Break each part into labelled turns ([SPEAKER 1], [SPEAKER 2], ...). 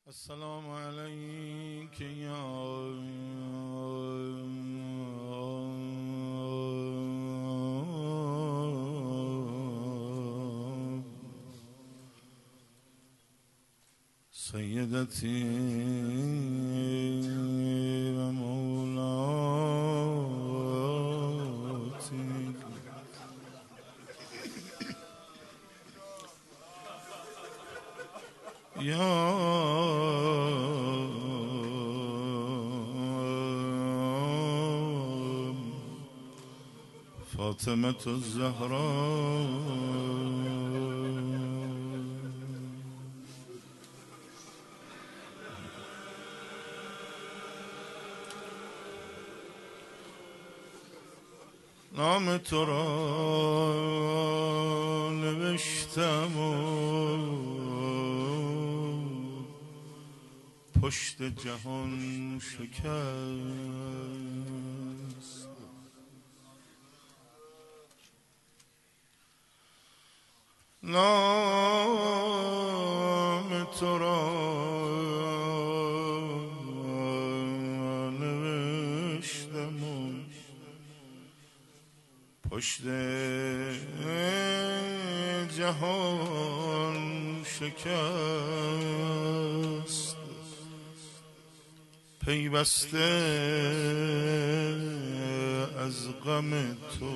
[SPEAKER 1] السلام عليك يا سيدتي ومولاتي يا فاطمة الزهراء نام تو را نوشتم و پشت جهان شکست نام تو را نوشتم و پشت جهان شکست پیوسته از غم تو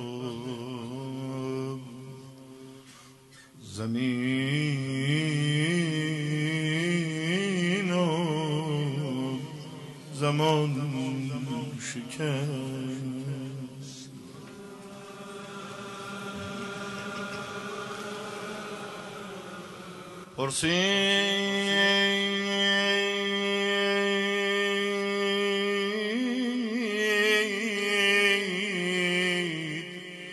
[SPEAKER 1] زمین و زمان شکست پرسید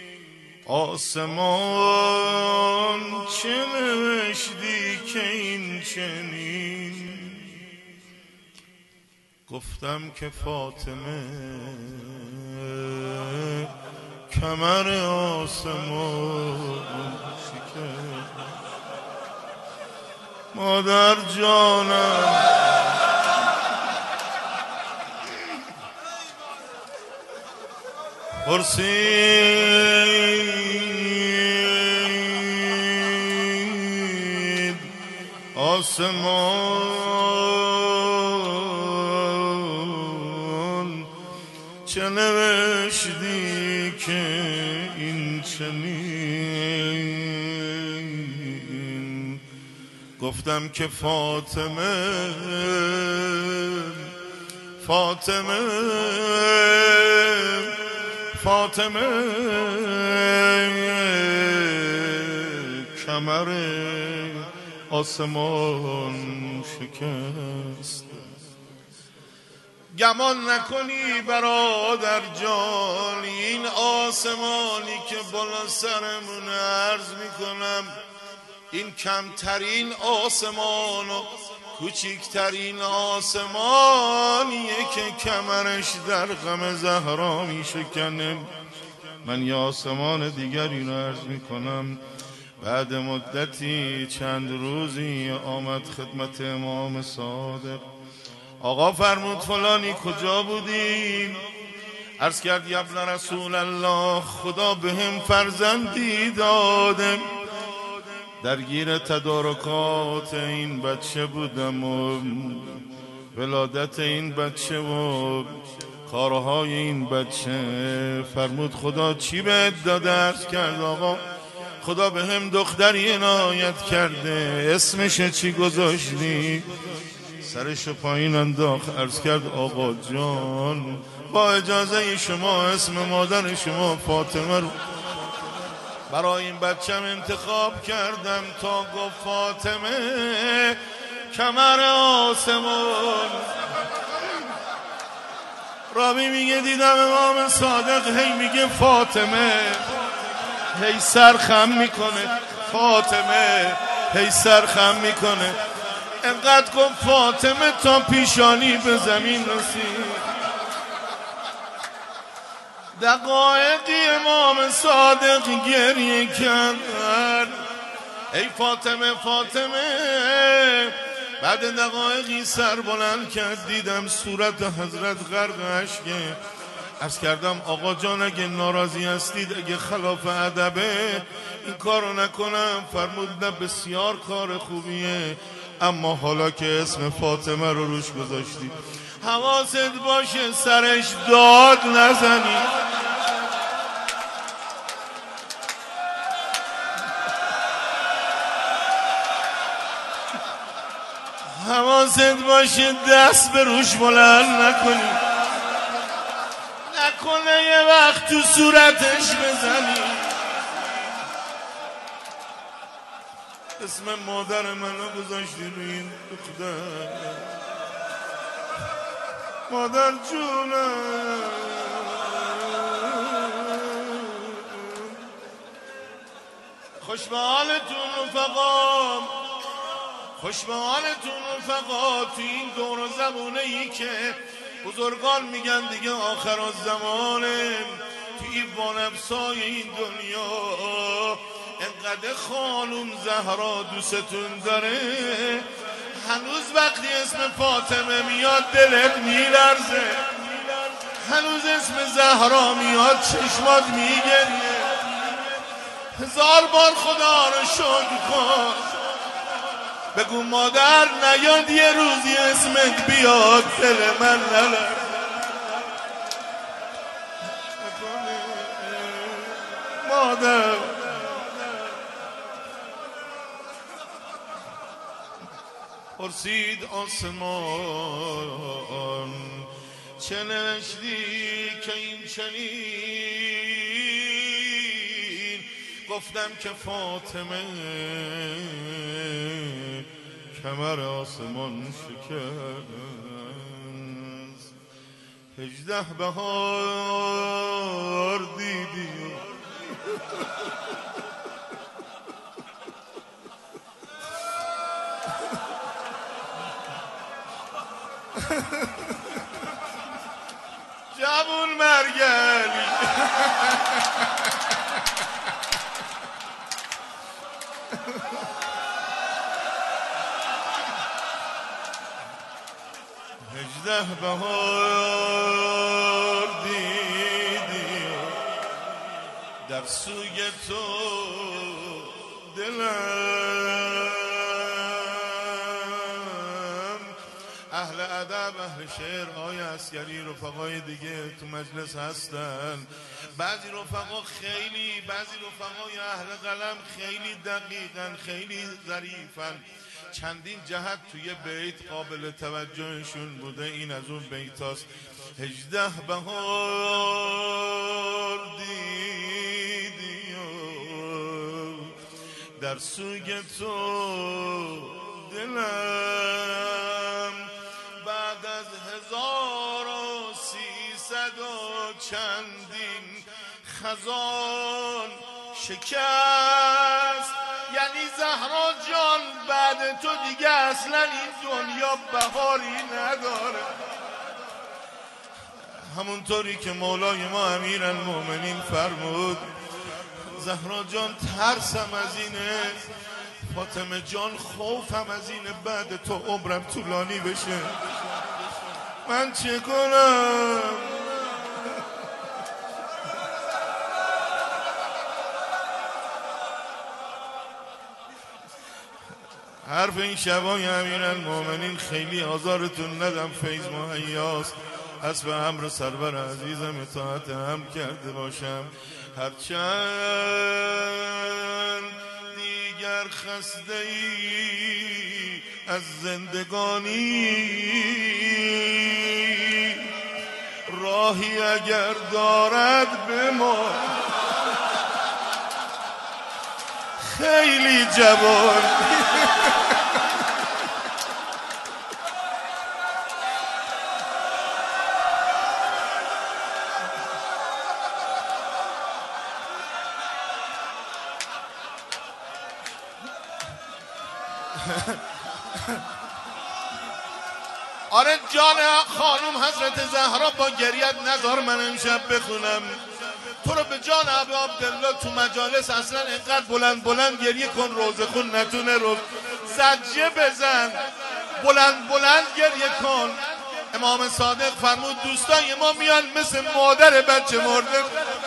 [SPEAKER 1] آسمان چه نوشتی که این چنین گفتم که فاطمه کمر آسمان شکست مادر جانم پرسید آسمان چه نوشتی که این چنین گفتم که فاطمه کمر آسمان شکست گمان نکنی برادر جان این آسمانی که بالا سرمون عرض میکنم این کمترین آسمان و کوچکترین آسمانیه که کمرش در غم زهرا میشکنه من یه آسمان دیگری رو عرض میکنم بعد مدتی چند روزی آمد خدمت امام صادق آقا فرمود فلانی کجا بودین عرض کرد یا ابن رسول الله خدا بهم فرزندی داده درگیر تدارکات این بچه بودم و ولادت این بچه و کارهای این بچه فرمود خدا چی بهت داده عرض کرد آقا خدا به هم دختری عنایت کرده اسمش چی گذاشتی سرش پایین انداخت عرض کرد آقا جان با اجازه شما اسم مادر شما فاطمه رو برای این بچم انتخاب کردم تا گفت فاطمه کمر آسمان رابی میگه دیدم امام صادق هی میگه فاطمه هی سرخم میکنه فاطمه هی سرخم میکنه انقدر گفت فاطمه تا پیشانی به زمین رسید دقایقی امام صادق گریه کرد ای فاطمه فاطمه بعد دقایقی سر بلند کرد، دیدم صورت حضرت غرق اشکه. عرض کردم آقا جان اگه ناراضی هستید، اگه خلاف ادبه این کارو نکنم. فرمود نه بسیار کار خوبیه، اما حالا که اسم فاطمه رو روش گذاشتی حواست باشه سرش داد نزنی. حواست باشه دست به روش بلند نکنی، نکنه یه وقت تو صورتش بزنی. اسم مادر منو گذاشتی روی این دختر، مادر جونم. خوش به حالتون رفقا، خوش به حالتون رفقا. تو این دور و زمونه ای که بزرگان میگن دیگه آخر الزمانه، تو این وانفسای این دنیا انقدر خانوم زهرا دوستتون داره، هنوز وقتی اسم فاطمه میاد دلت میلرزه، هنوز اسم زهرا میاد چشمات میگریه. هزار بار خدا رو شکر کن، بگو مادر نیاد یه روزی اسمت بیاد دل من نلرزه. مادر پرسید آسمان چه نوشتی که این چنین؟ گفتم که فاطمه کمر آسمان شکست. 18 بهار دیدی جوون مرگلی 18 بهار دیدی در سوی تو دلم. اهل ادب، اهل شعر، آقای عسگری، رفقای دیگه تو مجلس هستن. بعضی رفقا خیلی، بعضی رفقای اهل قلم خیلی دقیقن، خیلی ظریفن. چندین جهت توی بیت قابل توجهشون بوده. این از اون بیت هاست: 18 بهار دیدی در سوی تو دلم، بعد از 1300 و چندین خزان شکست. یعنی زهرا جان بعد تو دیگه اصلا این دنیا بهاری نداره. همونطوری که مولای ما امیرالمومنین فرمود: زهرا جان ترسم از اینه، فاطمه جان خوفم از اینه بعد تو عمرم طولانی بشه، من چه کنم؟ حرف این شبای امیرالمومنین خیلی آزارتون ندم، فیض مهیاست. حسب امر سرور عزیزم اطاعت هم کرده باشم، هرچند دیگر خسته ای از زندگانی، راهی اگر دارد به ما خیلی جوان. آره جان خانم حضرت زهرا، با گریت نذار من امشب بخونم. تو رو به جان ابو عبدالله تو مجالس اصلا اینقدر بلند بلند گریه کن، روزه خون نتونه رو زجه بزن. بلند بلند گریه کن. امام صادق فرمود دوستای ما میان مثل مادر بچه مرده.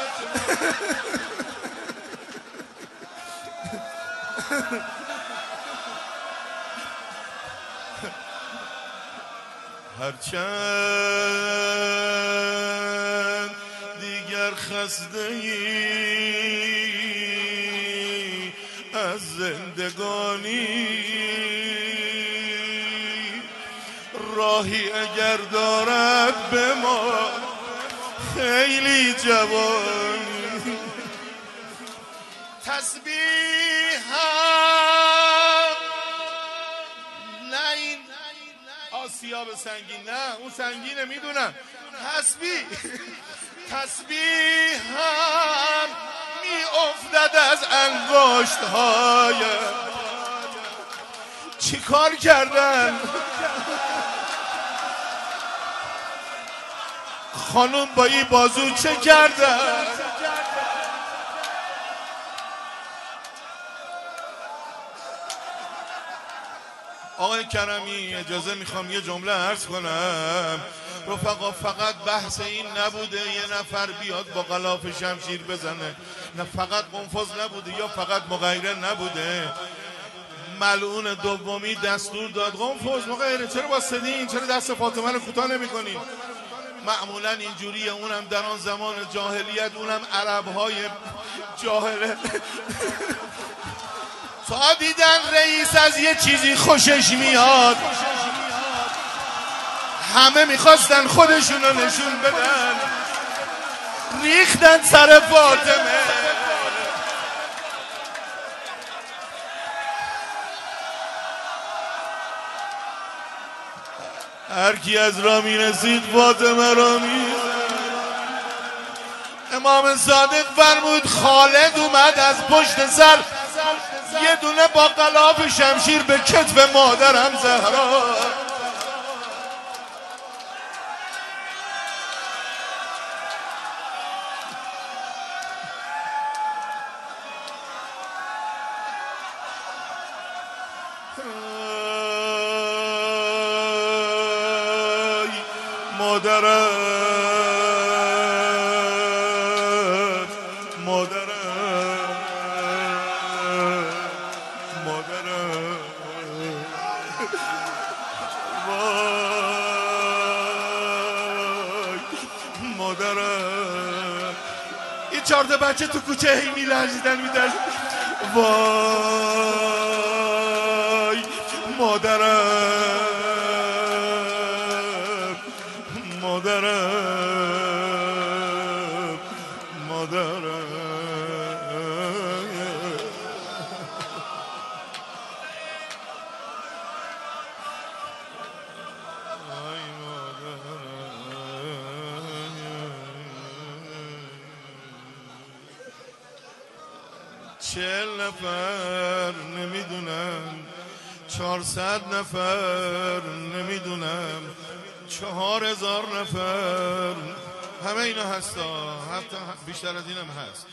[SPEAKER 1] هرچند دیگر خسته ای از زندگانی، راهی اگر دارد به ما خیلی جوانی. تسبیحم نه این آسیاب سنگین، نه اون سنگینه میدونم. تسبیحم می افتد از انگشت‌هایم. چی کار کردن خانم با این بازو؟ چه کردن؟ آقای کرمی اجازه میخوام یه جمله عرض کنم. رفقا فقط بحث این نبوده یه نفر بیاد با غلاف شمشیر بزنه، نه فقط قنفذ نبوده یا فقط مغیره نبوده. ملعون دومی دستور داد قنفذ مغیره چرا واسدین؟ چرا دست فاطمه رو کوتاه نمی‌کنین؟ معمولا اینجوریه. اونم در آن زمان جاهلیت، اونم عرب‌های جاهله. تا دیدن رئیس از یه چیزی خوشش میاد، همه میخواستن خودشونو نشون بدن، ریختن سر فاطمه. هر کی از راه میرسید فاطمه را میزد. امام صادق فرمود خالد اومد از پشت سر یه دونه با غلاف شمشیر به کتف مادرم زهرا. مادرم این 4 تا بچه تو کوچه هی میلرزیدن میدن. وای مادرم مادرم مادرم. چهل نفر نمیدونم، 400 نفر نمیدونم، 4000 نفر، همه اینا هستا، حتی بیشتر از اینم هست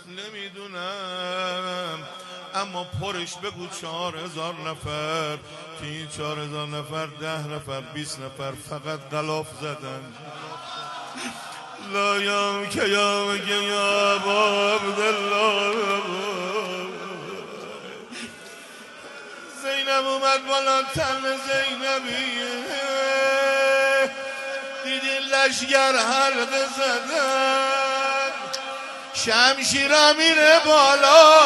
[SPEAKER 1] نمیدونم. اما پرش بگو 4000 نفر، که این 4000 نفر 10 نفر 20 نفر فقط غلاف زدن. لا یام که یام که یا ابا عبدالله. زینب اومد بالا، تن زینبیه دیدی لشگر حلقه زدن، شمشیرم میره بالا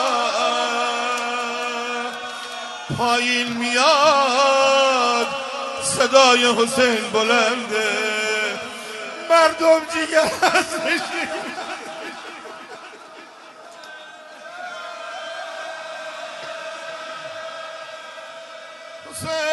[SPEAKER 1] پایین میاد صدای حسین بلنده، مردم جیگر هستش. حسین